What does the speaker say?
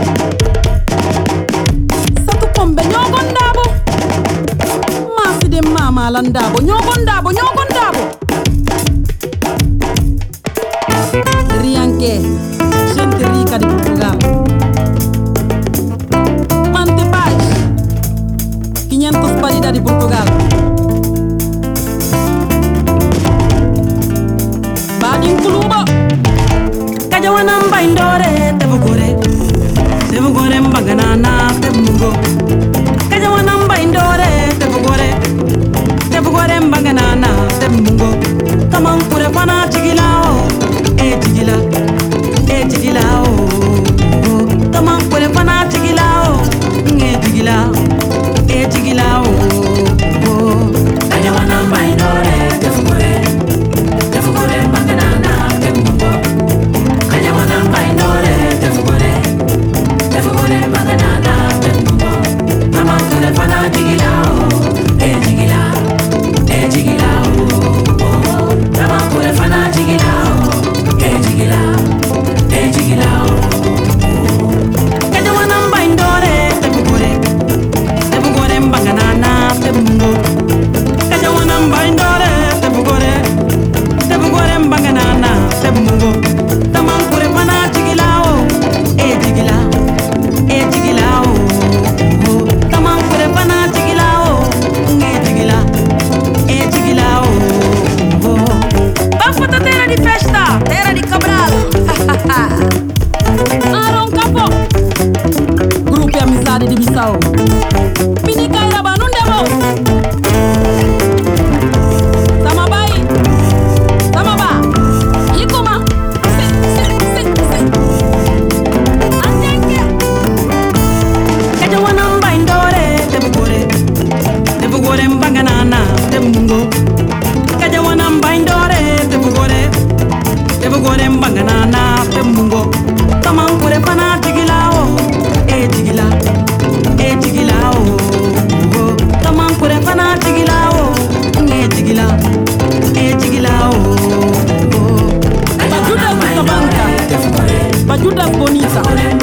Satu kombe nyogon dabo. Masi de mama landabo. Nyogon dabo. Rianke, gente rica de Portugal. Mante Paz, 500 parida de Portugal. Badin Kuluba, Kajawanam Baindore, Tevugore Mbaganana, Temungo. Kajawanam Baindore, Tevugore Mbaganana, Temungo. Come on, put a pana chigilao. Tigila oh, come on, put a pana tigila oh, tigila oh. Kajawana Baindore, Tevugore Mbaganana, Temungo. Kajawana Baindore, Tevugore Mbaganana, Temungo. Come on, put a pana tigila oh, tigila oh. Come on, put a pana tigila oh. Kajawanam Baindore, Tevugore Mbaganana, Temungo. Kajawanam Baindore, Tevugore Mbaganana, Temungo. Tamam pure pana chigilao, tigila oh. Tamam pure pana chigilao, tigila oh. Bafata terra di festa, terra di Cabral. Aron Capo, Grupo Amizade de Bissau. Pinica Iraba, não demo. Samabai, Samaba, Ikoma, Atenge. Kajawanam Baindore, Tevugore Mbaganana, Temungo. Kajawanam Baindore, Tevugore Mbaganana, Temungo. Tamam pure pana tigilao, tigila oh. Tamam pure pana tigilao, tigila oh. Bajudas Bonita.